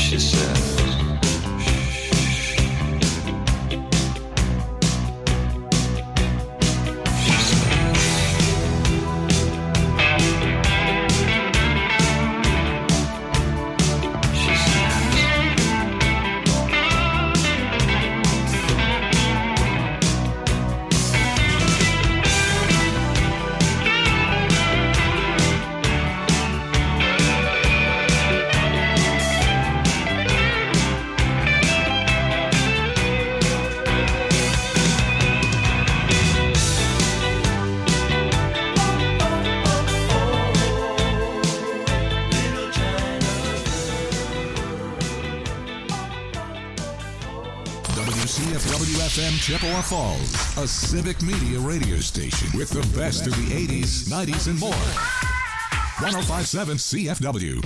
She says, WCFW-FM Chippewa Falls, a civic media radio station with the best of the 80s, 90s, and more. 105.7 CFW.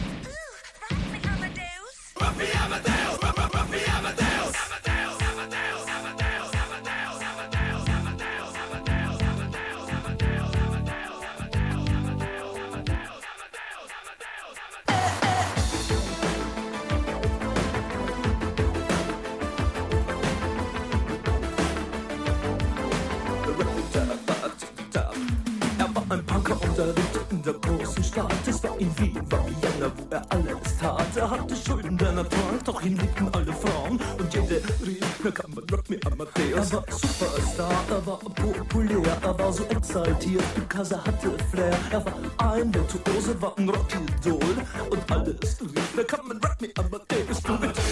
In der großen Stadt, es war in Wien, war Vienna, wo alles tat. Er hatte Schulden, denn er trank, doch ihn liebten alle Frauen. Und jede rief, na kann man Rock me Amadeus. Er war Superstar, er war populär, er war so exaltiert, because er hatte Flair. Er war ein Virtuose, war ein Rockidol. Und alles rief, na kann man Rock me Amadeus. Du mit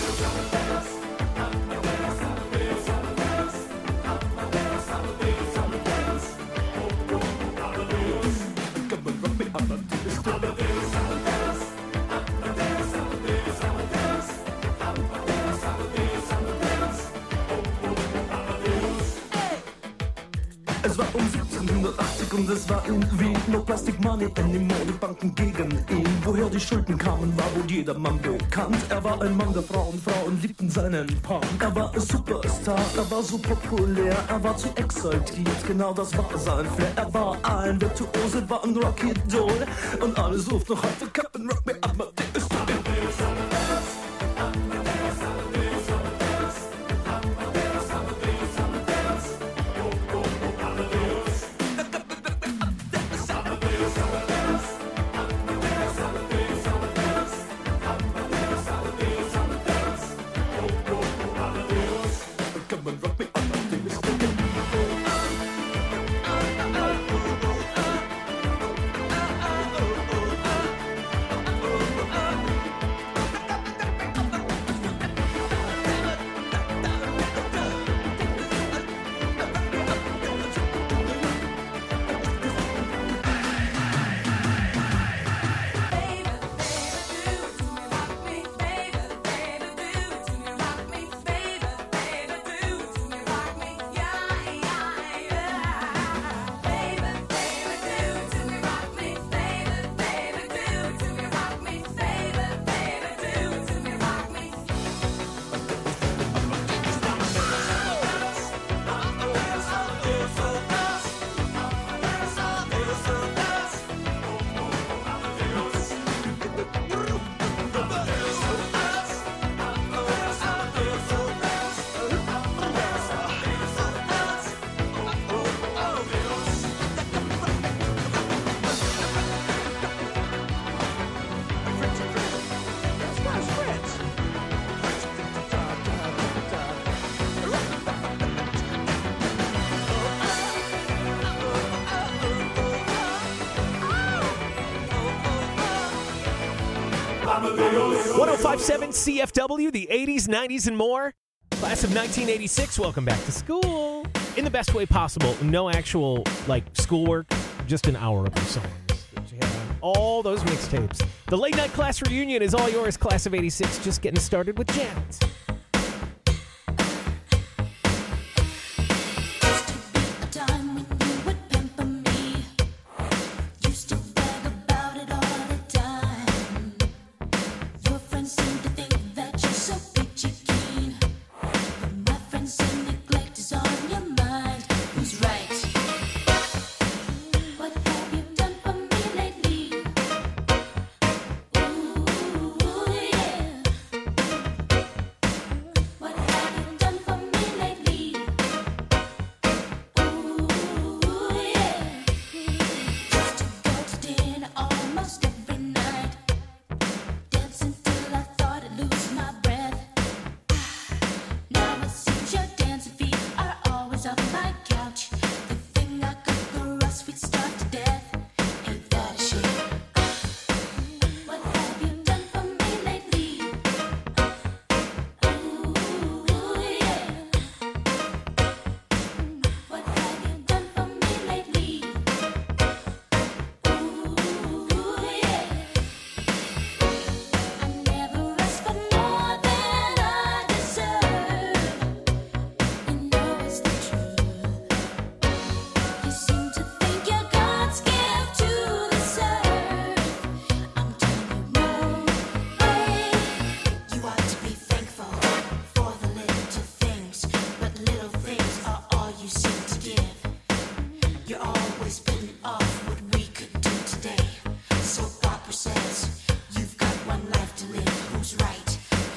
Es war um 1780 und es war in Wien. No plastic money anymore, die Banken gegen ihn. Woher die Schulden kamen, war wohl jedermann bekannt. Er war ein Mann der Frauen, Frauen liebten seinen Punk. Er war ein Superstar, er war so populär, er war zu exaltiert, genau das war sein Flair. Er war ein Virtuose, war ein Rockidol. Und alle suchten noch heute Captain Rock me Amadeus. .5.7 CFW, the 80s, 90s, and more. Class of 1986, welcome back to school. In the best way possible. No actual, schoolwork, just an hour of your songs that you have on all those mixtapes. The late night class reunion is all yours, Class of 86, just getting started with Janet.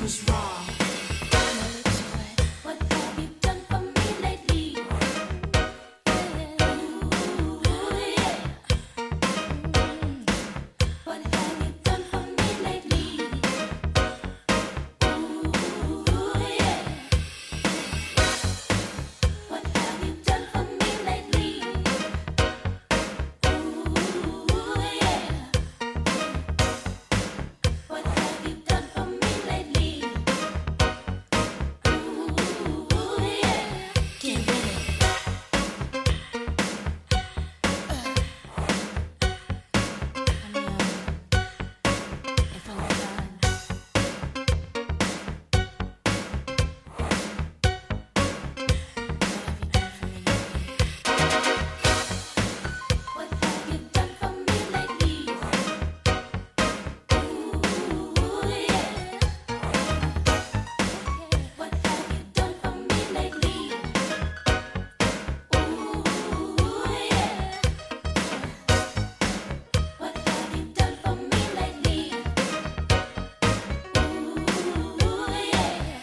was wrong. What have you done for me lately? Ooh, yeah. What have you done for me lately? Ooh, yeah. What have you done for me lately? Ooh, yeah. What have you done for me lately? Ooh, yeah. Get ready. If I'm done. What have you done for me lately? Ooh, yeah. What have you done for me lately? Ooh, yeah. What have you done for me lately? Ooh, yeah.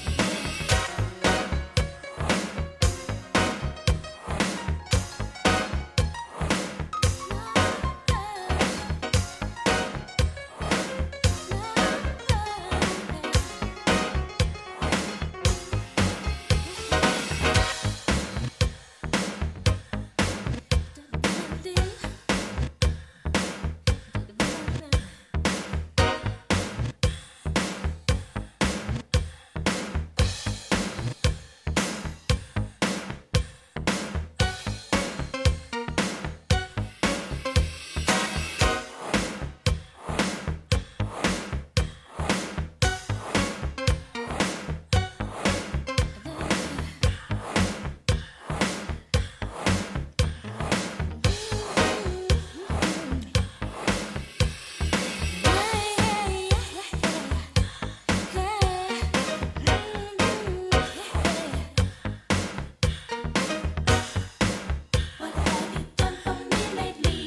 What have you done for me lately?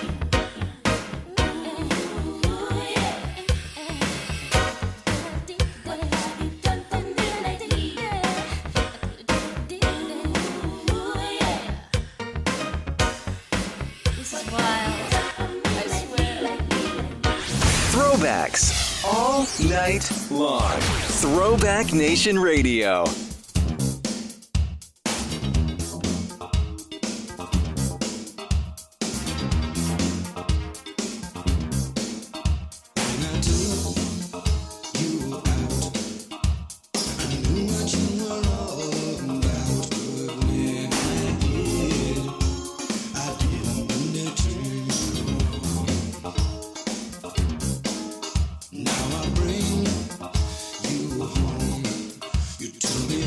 Ooh, yeah. What have you done for me lately? Ooh, yeah. This is wild. I swear. Throwbacks all night long. Throwback Nation Radio. Now I bring you home. You told me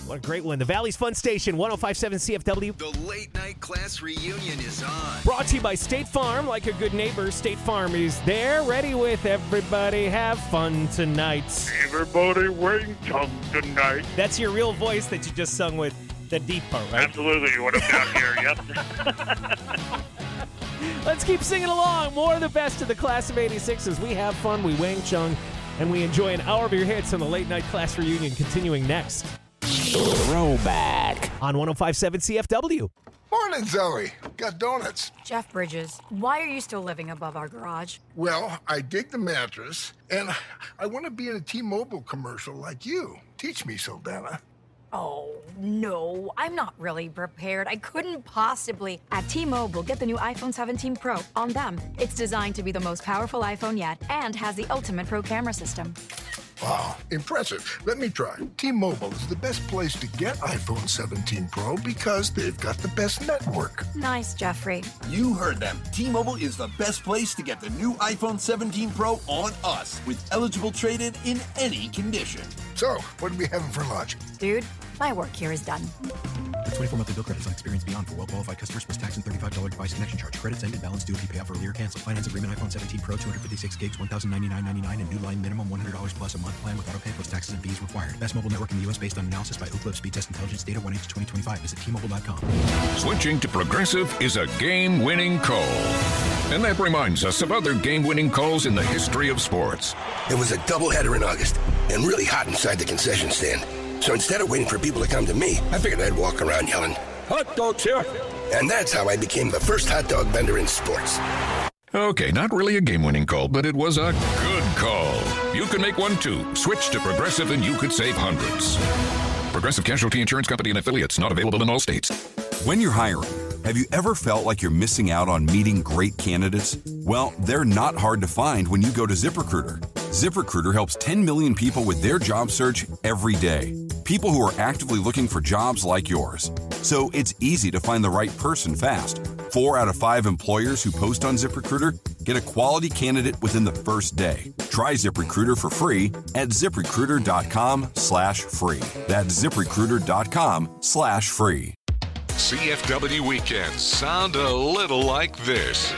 What a great one. The Valley's Fun Station, 105.7 CFW. The late night class reunion is on. Brought to you by State Farm. Like a good neighbor, State Farm is there, ready with everybody. Have fun tonight. Everybody wing chun tonight. That's your real voice that you just sung with the deep part, right? Absolutely. What I'm down here, yep. Let's keep singing along. More of the best of the class of 86 as we have fun, we Wang Chung, and we enjoy an hour of your hits on the late night class reunion continuing next. Throwback on 105.7 CFW. Morning, Zoe. Got donuts. Jeff Bridges, why are you still living above our garage? Well, I dig the mattress, and I want to be in a T-Mobile commercial like you. Teach me, Saldana. Oh, no, I'm not really prepared. I couldn't possibly. At T-Mobile, get the new iPhone 17 Pro on them. It's designed to be the most powerful iPhone yet and has the ultimate pro camera system. Wow, impressive. Let me try. T-Mobile is the best place to get iPhone 17 Pro because they've got the best network. Nice, Jeffrey. You heard them. T-Mobile is the best place to get the new iPhone 17 Pro on us with eligible trade-in in any condition. So, what are we having for lunch? Dude, my work here is done. The 24-monthly bill credits on Experience Beyond for well-qualified customers plus tax and $35 device connection charge. Credits end and balance due if you pay off earlier or cancel. Finance agreement iPhone 17 Pro, 256 gigs, $1,099.99 and new line minimum $100 plus a month plan with auto pay plus taxes and fees required. Best mobile network in the U.S. based on analysis by Ookla Speed Test Intelligence data 1H 2025. Visit T-Mobile.com. Switching to Progressive is a game-winning call. And that reminds us of other game-winning calls in the history of sports. It was a doubleheader in August and really hot inside the concession stand. So instead of waiting for people to come to me, I figured I'd walk around yelling, "Hot dogs here!" And that's how I became the first hot dog vendor in sports. Okay, not really a game-winning call, but it was a good call. You can make one too. Switch to Progressive and you could save hundreds. Progressive Casualty Insurance Company and affiliates, not available in all states. When you're hiring, have you ever felt like you're missing out on meeting great candidates? Well, they're not hard to find when you go to ZipRecruiter. ZipRecruiter helps 10 million people with their job search every day. People who are actively looking for jobs like yours. So it's easy to find the right person fast. 4 out of 5 employers who post on ZipRecruiter get a quality candidate within the first day. Try ZipRecruiter for free at ZipRecruiter.com/free. That's ZipRecruiter.com/free. CFW weekends sound a little like this.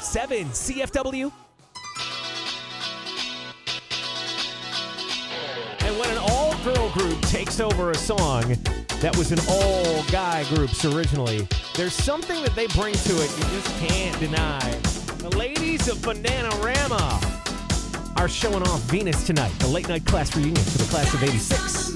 98.7 CFW. And when an all-girl group takes over a song that was an all-guy groups originally, there's something that they bring to it you just can't deny. The ladies of Bananarama are showing off Venus tonight, the late-night class reunion for the class of 86.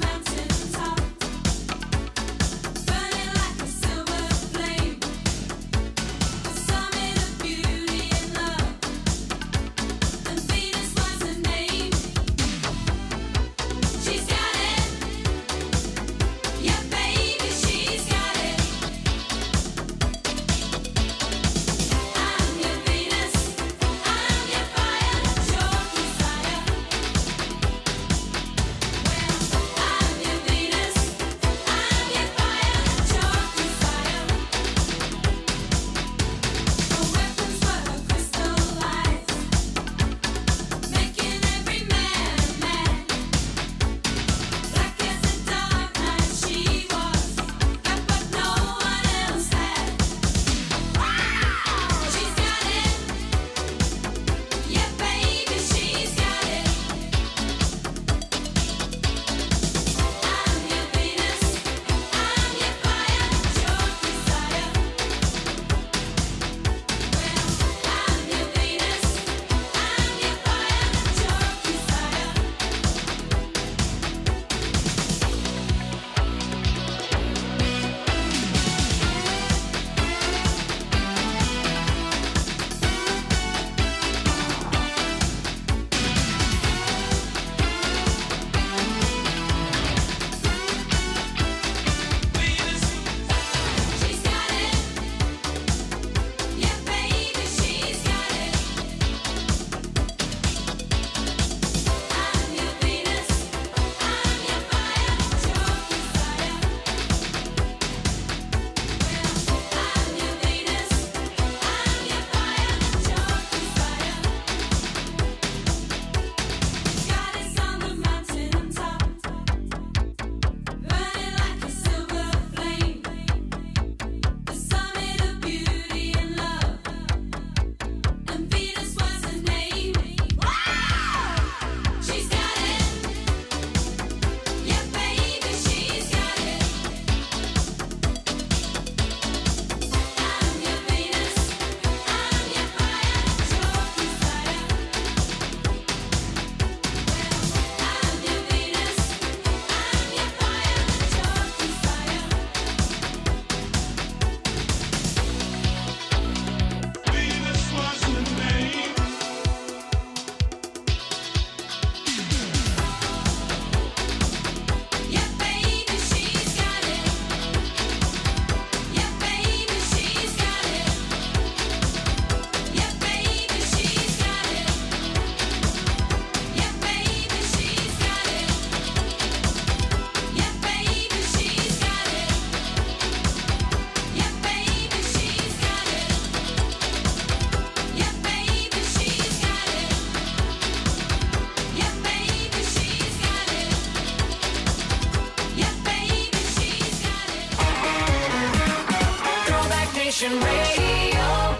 Nation Radio.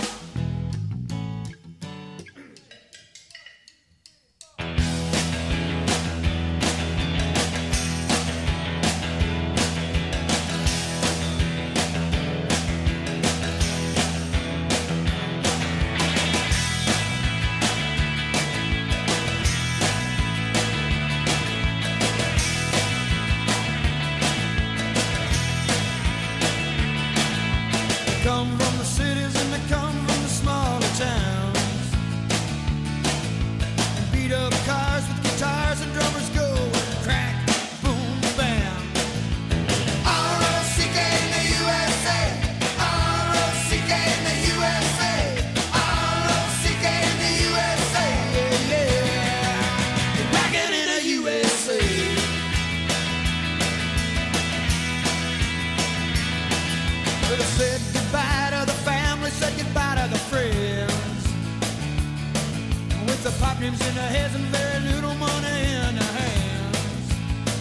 Come from the cities and they come from the smaller towns. And beat up cars with guitars and drummers go crack, boom, bam. R-O-C-K in the USA. R-O-C-K in the USA. R-O-C-K in the USA. Yeah, yeah. Rockin' in the USA. Well, I said goodbye to the family, said goodbye to the friends. With the pop names in their heads and very little money in their hands.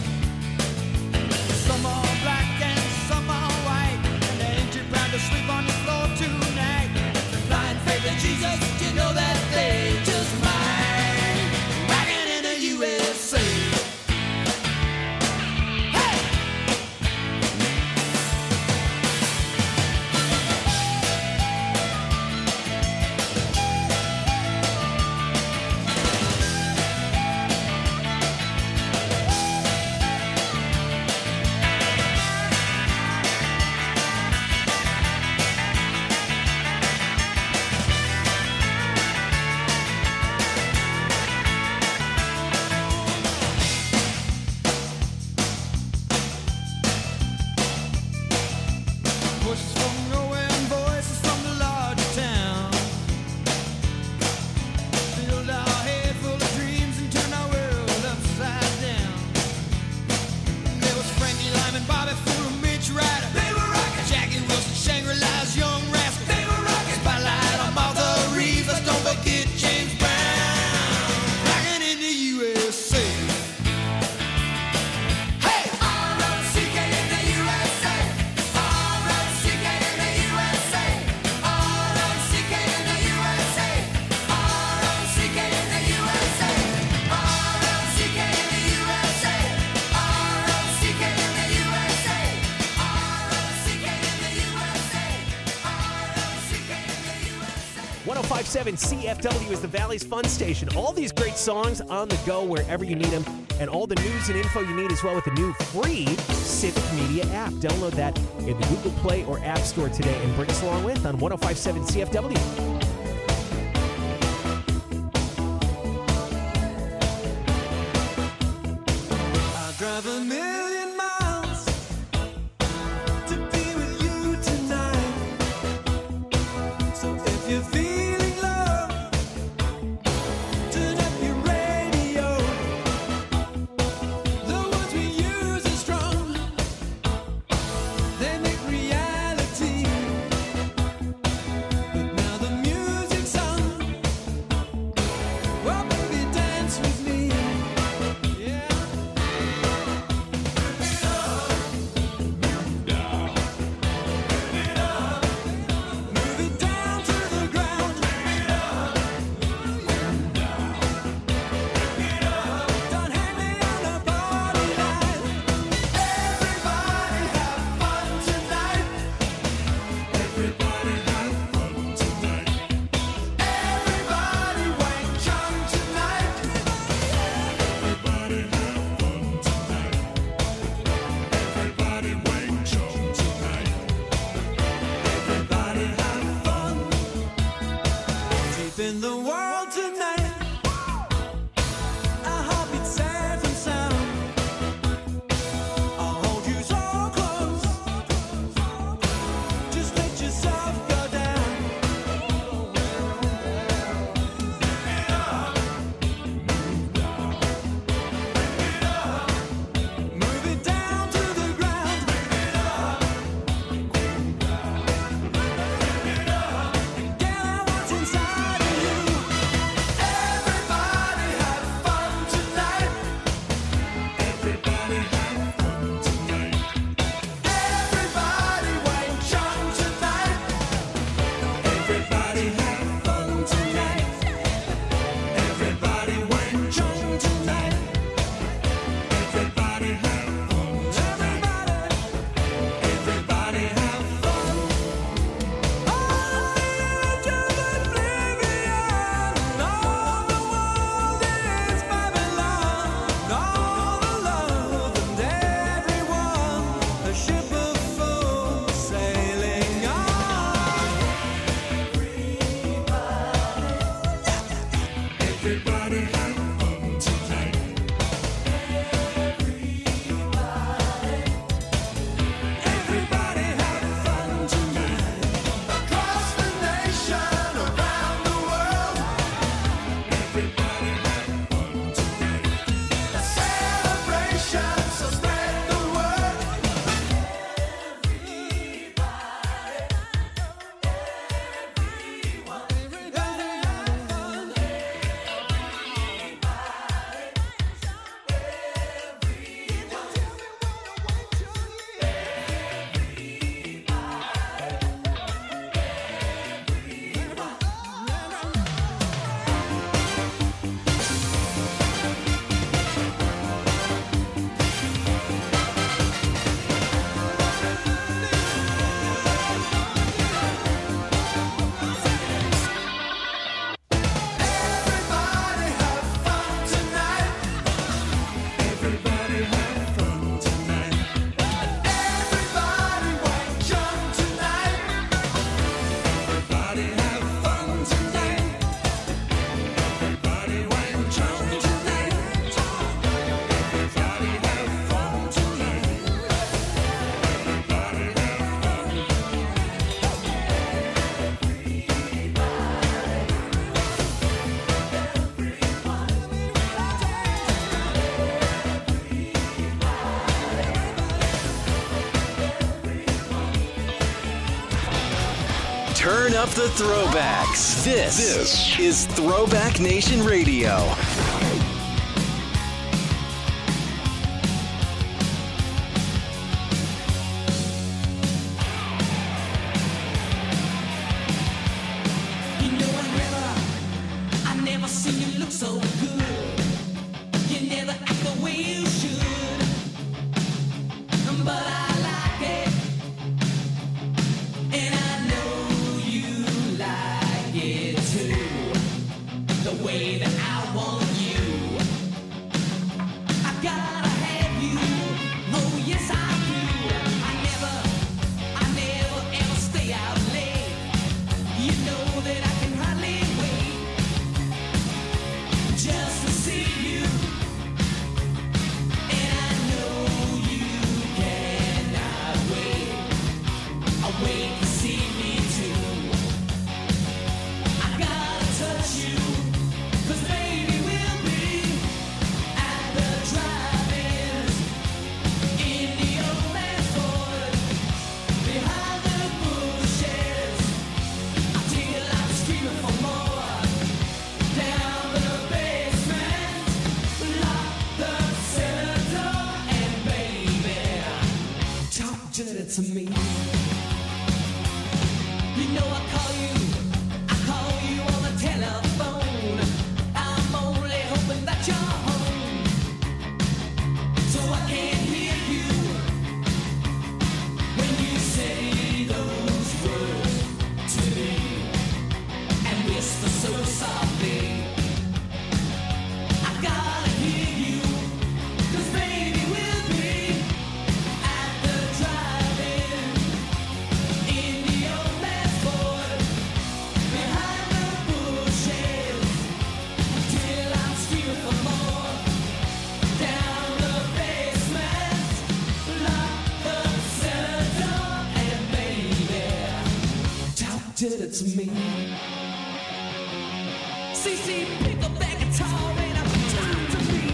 Some are black and some are white, and they ain't too proud to sleep on the floor tonight. The blind faith in Jesus 105.7 CFW is the Valley's fun station. All these great songs on the go wherever you need them, and all the news and info you need as well with the new free Civic Media app. Download that in the Google Play or App Store today and bring us along with on 105.7 CFW. Drive a million miles to be with you tonight. So if you're feeling low, turn up your radio. The words we use are strong. They make reality. But now the music's on. Well, baby, dance with me. Yeah. In the world tonight, our heartbeats safe and sound. I'll hold you so close. Just let yourself go down. Move it down to the ground. Get what's inside of you. Everybody have fun tonight. Everybody have fun tonight. Everybody wait young tonight. Everybody have fun tonight. Everybody wait young tonight. Everybody have fun tonight. Everybody have fun. All the edge of oblivion. All the world is Babylon. All the love and everyone. A ship of fools sailing on. Everybody have fun tonight. Everybody have fun tonight. Across the nation, around the world. Everybody have fun tonight. A celebration, so spread the word. Everybody have fun tonight. Everybody have fun tonight. Everybody wait young tonight. Everybody have fun tonight. Everybody wait young tonight. Everybody have fun tonight. Everybody have fun. Turn up the throwbacks. This is Throwback Nation Radio. You know I never seen you look so good. You never act the way you should. But I like it. And I know you like it too. gotta have you. Oh, yes, I do. I never, ever stay out late. You know that I can hardly wait just to see you. And I know you cannot wait. I wait to see me too. I gotta touch you, 'cause baby we'll be at the drive-in in the old man's Ford, behind the bushes, until I'm screaming for more. Down the basement, lock the cellar door, and baby, talk dirty to me. You know I call you on the telephone. I'm only hoping that you're home, so I can hear you when you say those words to me and whisper so softly. I gotta hear you, 'cause baby we'll be at the drive-in in the old man's Ford, behind the bushes, until I'm screaming for more. Down the basement, lock the cellar door, and baby, talk dirty to me. CC, pick up that guitar and talk to me.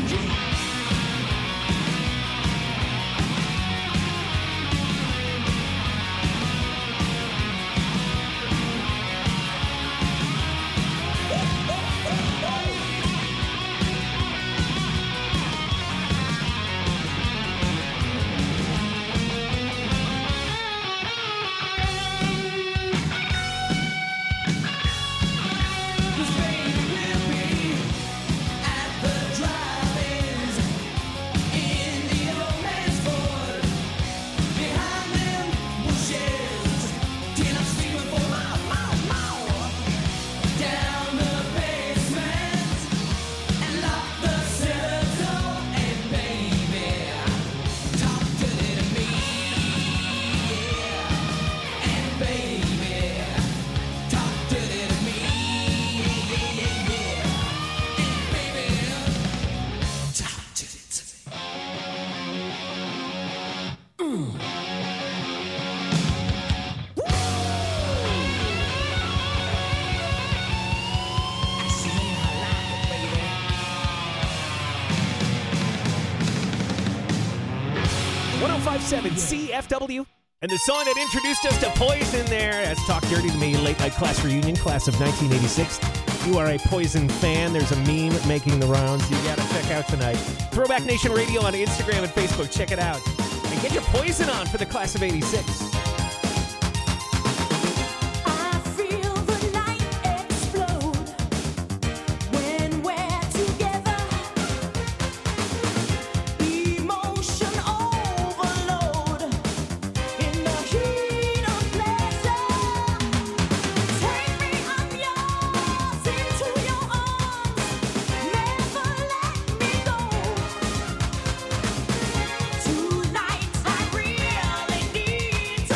CFW. And the song that introduced us to Poison there, as Talk Dirty to Me, Late Night Class Reunion, class of 1986. You are a Poison fan. There's a meme making the rounds you got to check out tonight. Throwback Nation Radio on Instagram and Facebook. Check it out. And get your Poison on for the class of 86. Tonight I really need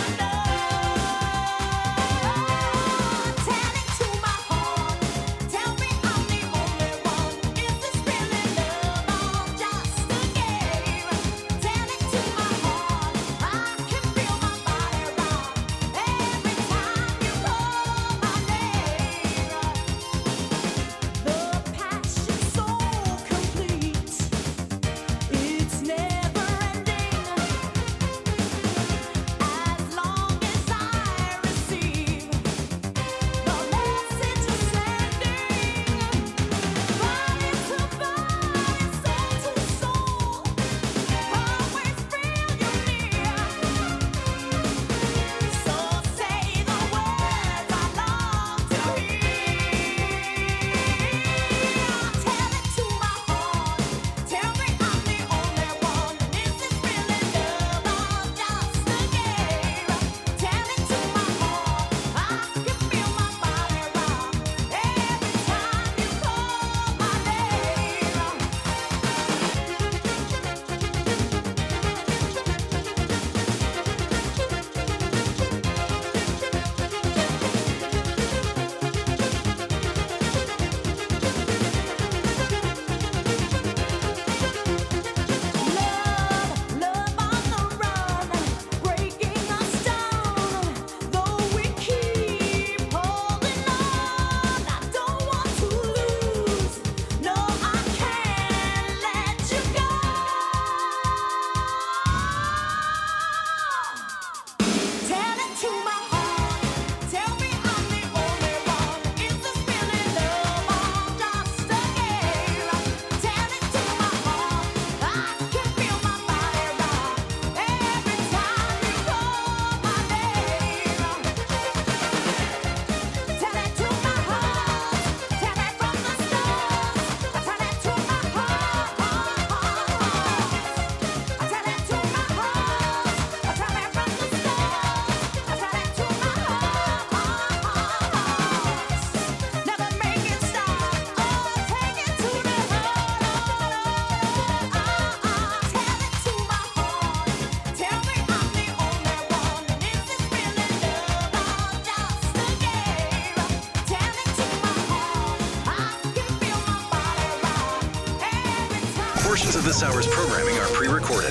Portions of this hour's programming are pre-recorded.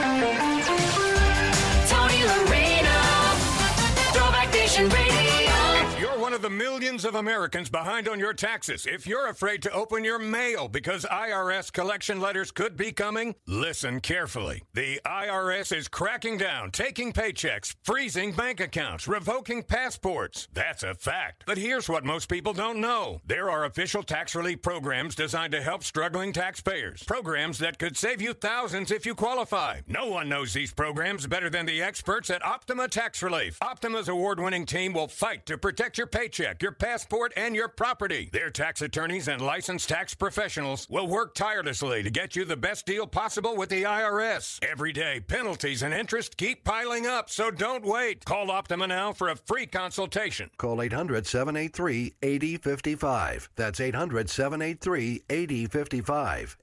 Tony Lorena, Throwback Nation Radio. If you're one of the millions of Americans behind on your taxes, if you're afraid to open your mail because IRS collection letters could be coming, listen carefully. The IRS is cracking down, taking paychecks, freezing bank accounts, revoking passports. That's a fact. But here's what most people don't know. There are official tax relief programs designed to help struggling taxpayers. Programs that could save you thousands if you qualify. No one knows these programs better than the experts at Optima Tax Relief. Optima's award-winning team will fight to protect your paycheck, your passport, and your property. Their tax attorneys and licensed tax professionals will work tirelessly to get you the best deal possible with the IRS. Every day, penalties and interest keep piling up, so don't wait. Call Optima now for a free consultation. Call 800-783-8055. That's 800-783-8055.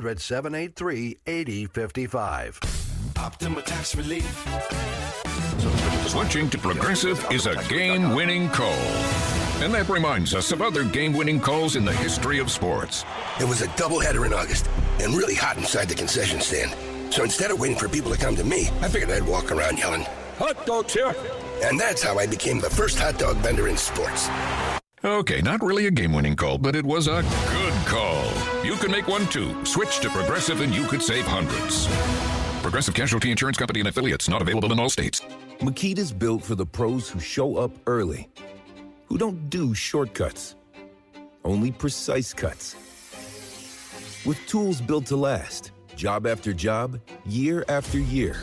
800-783-8055. Optima Tax Relief. Switching to Progressive is a game-winning call. And that reminds us of other game-winning calls in the history of sports. It was a doubleheader in August and really hot inside the concession stand. So instead of waiting for people to come to me, I figured I'd walk around yelling, "Hot dogs here!" And that's how I became the first hot dog vendor in sports. Okay, not really a game-winning call, but it was a good call. You can make one too. Switch to Progressive and you could save hundreds. Progressive Casualty Insurance Company and Affiliates, not available in all states. Makita's built for the pros who show up early, who don't do shortcuts, only precise cuts. With tools built to last, job after job, year after year.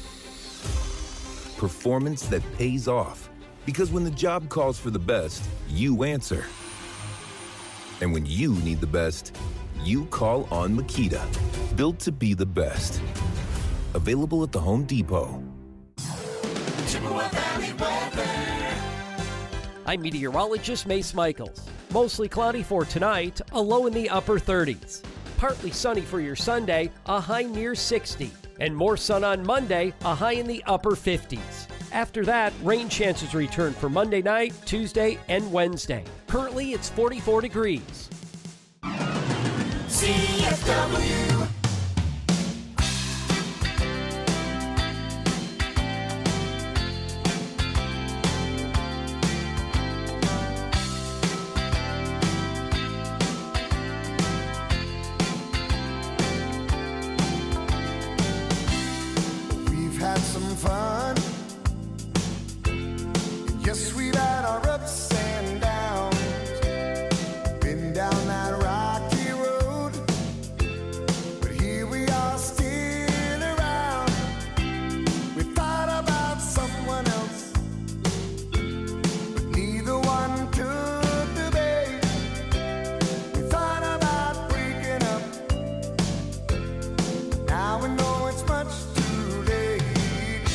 Performance that pays off, because when the job calls for the best, you answer. And when you need the best, you call on Makita. Built to be the best. Available at the Home Depot. Chippewa Valley weather. I'm meteorologist Mace Michaels. Mostly cloudy for tonight, a low in the upper 30s. Partly sunny for your Sunday, a high near 60. And more sun on Monday, a high in the upper 50s. After that, rain chances return for Monday night, Tuesday, and Wednesday. Currently, it's 44 degrees. CFW. We've had some fun. Yes, we've had our ups and downs. Been down that rocky road, but here we are still around. We thought about someone else, but neither one took the bait. We thought about breaking up, now we know it's much too late.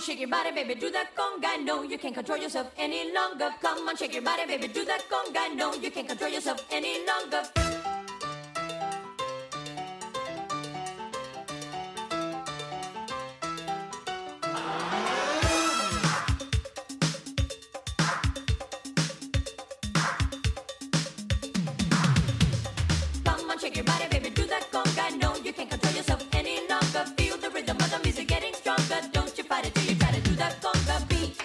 shake your body, baby, do that conga. No, you can't control yourself any longer. Come on, shake your body, baby, do that conga. No, you can't control yourself any longer. Come on, shake your body, baby, do that conga. No, you can't control yourself any longer. Feel the rhythm of the music getting stronger. Don't you fight it till you try to do that conga beat.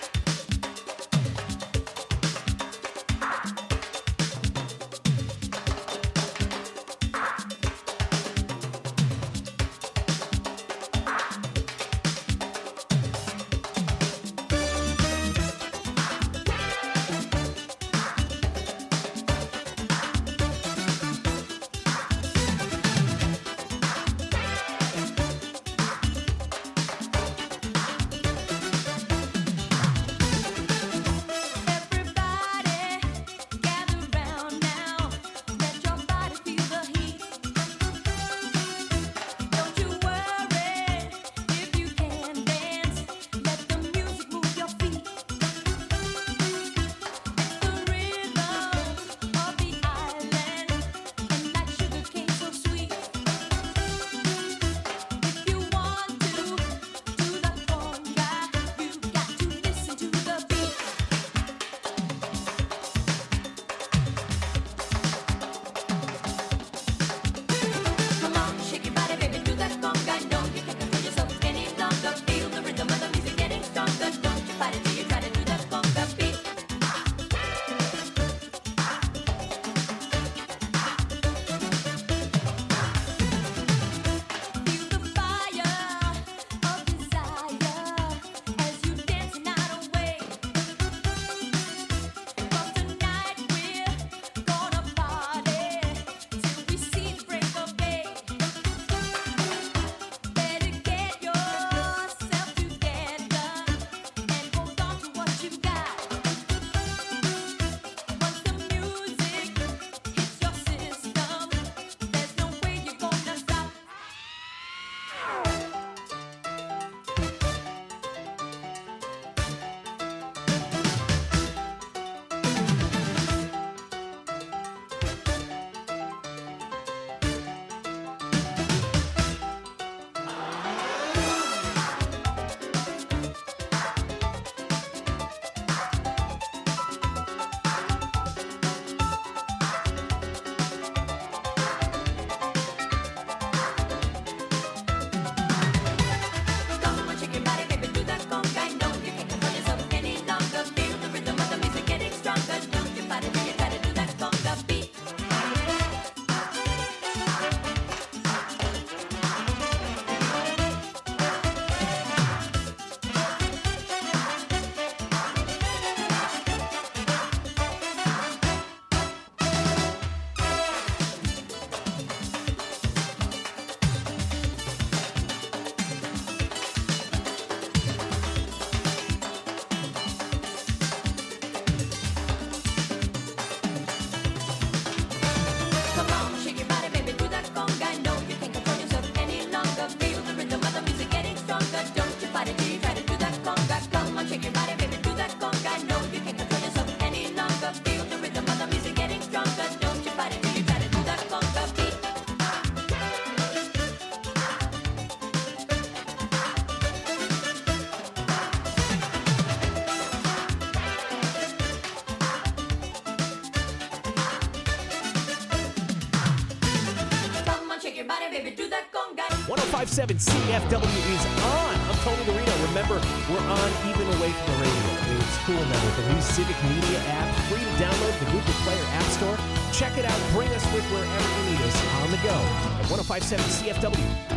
body, baby, do that conga. 105.7 CFW is on. I'm Tony Garrido. Remember, we're on even away from the radio. It's cool now with the new Civic Media app. Free to download the Google Play or App Store. Check it out. Bring us with wherever you need us on the go at 105.7 CFW.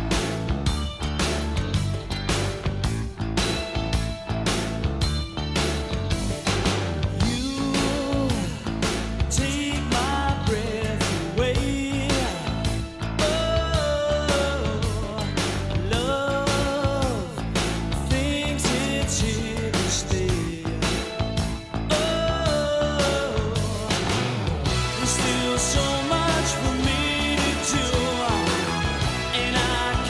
So much for me to do, and I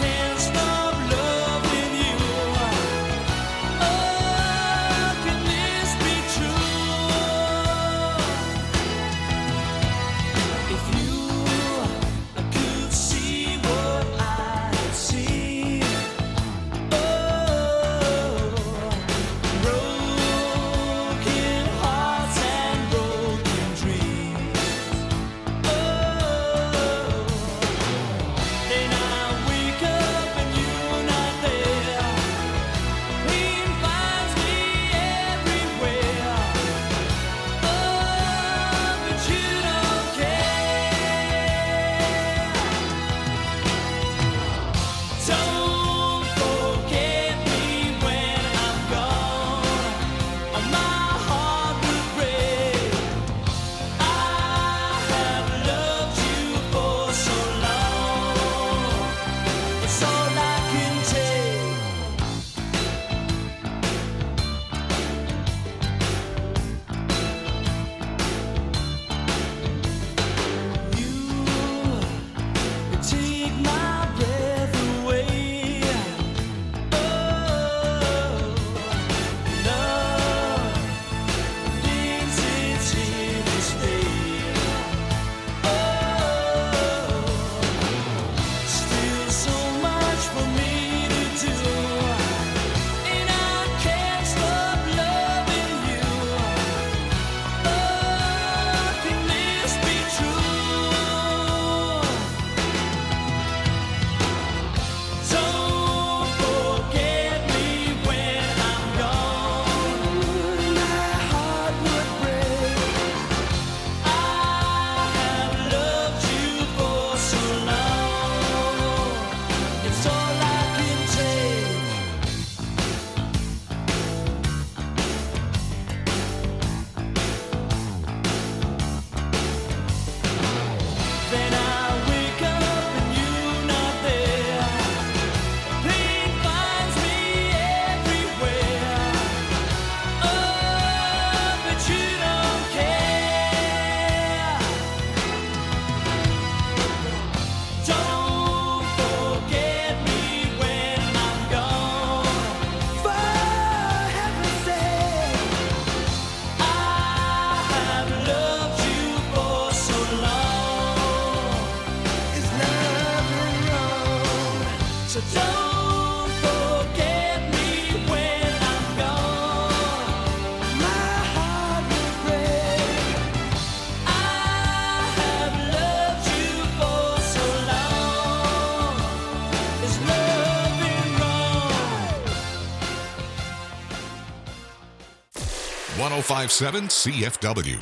1057 CFW.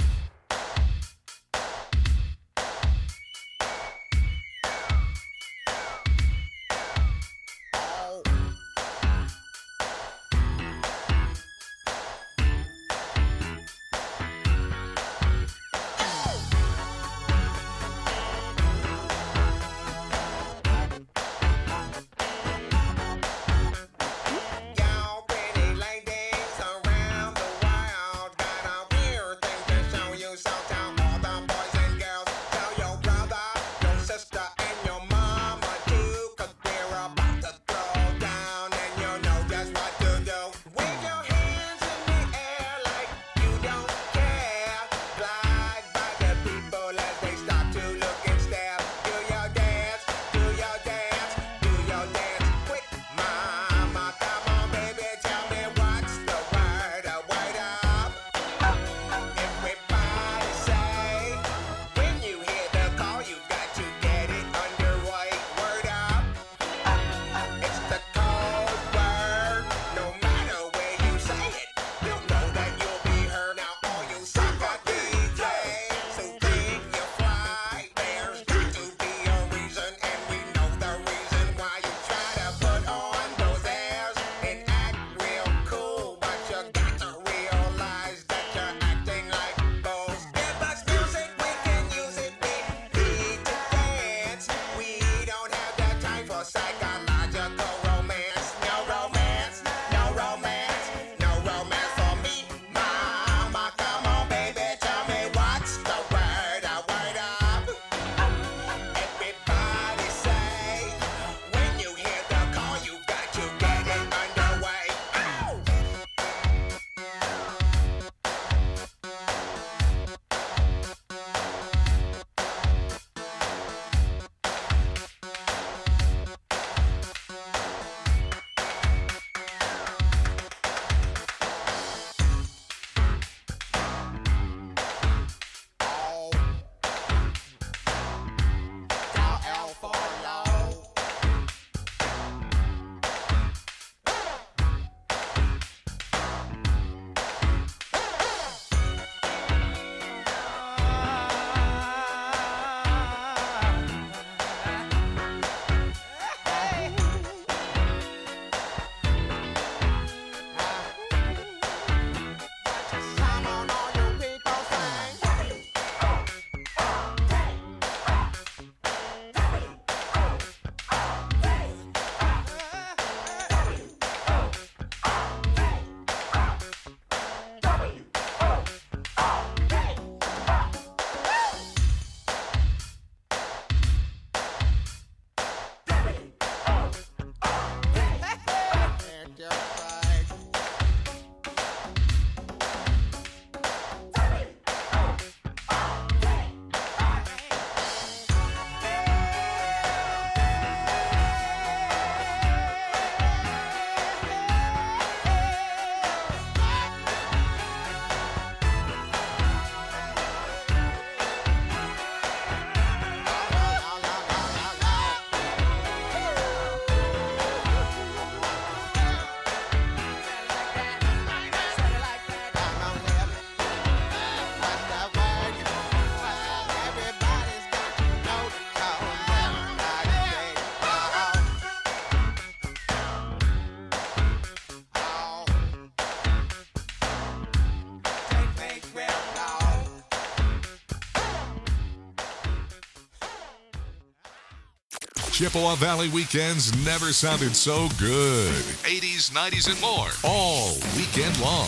Chippewa Valley weekends never sounded so good. 80s, 90s, and more. All weekend long.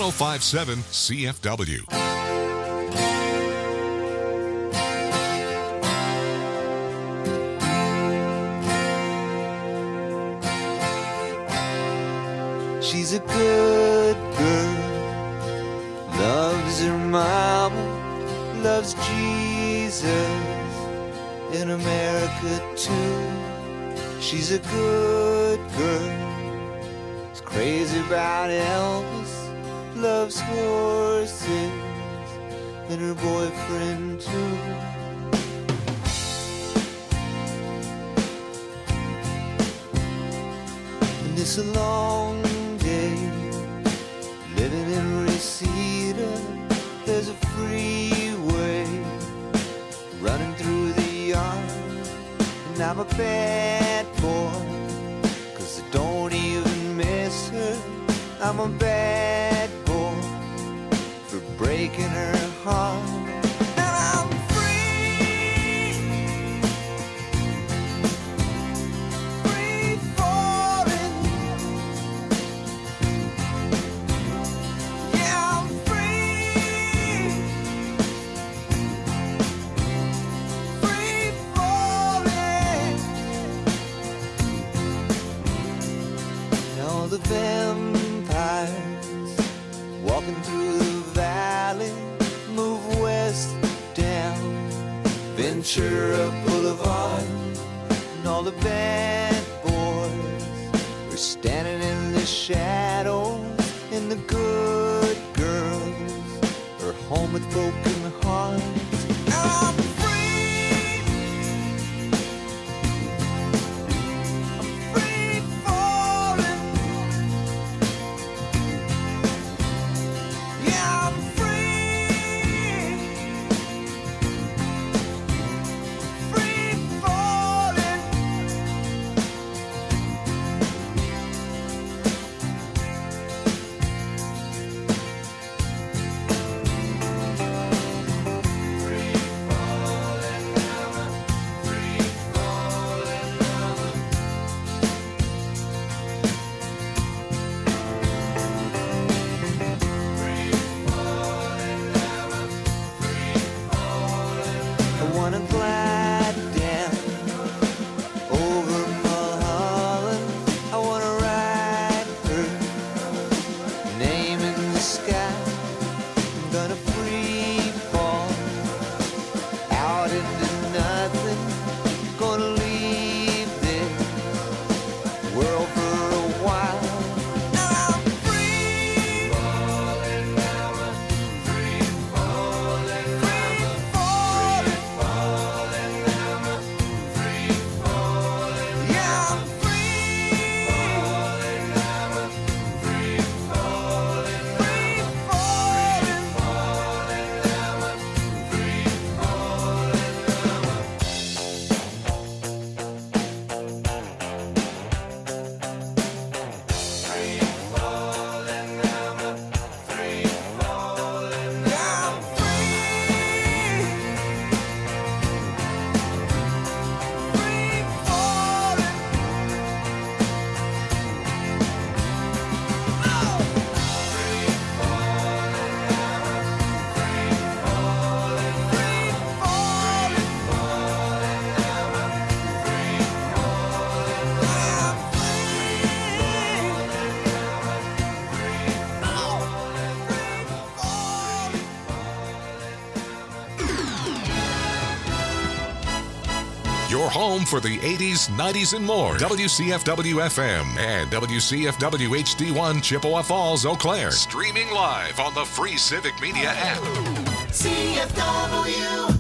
1057 CFW. She's a good girl, loves her mama, loves Jesus in America too. She's a good girl, is crazy about Elvis, loves horses and her boyfriend too. And it's a long day living in Racine. bad boy, 'cause I don't even miss her. I'm a bad boy for breaking her heart. And I'm free, free falling. Yeah, I'm free, free falling. Now the vampires walking through the valley move west down Ventura Boulevard, and all the bad boys are standing in the shadows, and the good girls are home with broken hearts. And I'm free, I'm free falling. Yeah, I'm free, free falling. I wanna glide down over Mulholland. I wanna ride her name in the sky. I'm gonna free fall out into nothing. Gonna leave this world for a while. And I'm free, falling, free falling, free falling. Yeah, I'm free, free falling, Your home for the 80s, 90s, and more. WCFW FM and WCFW HD1 Chippewa Falls, Eau Claire. Streaming live on the free Civic Media app. CFW.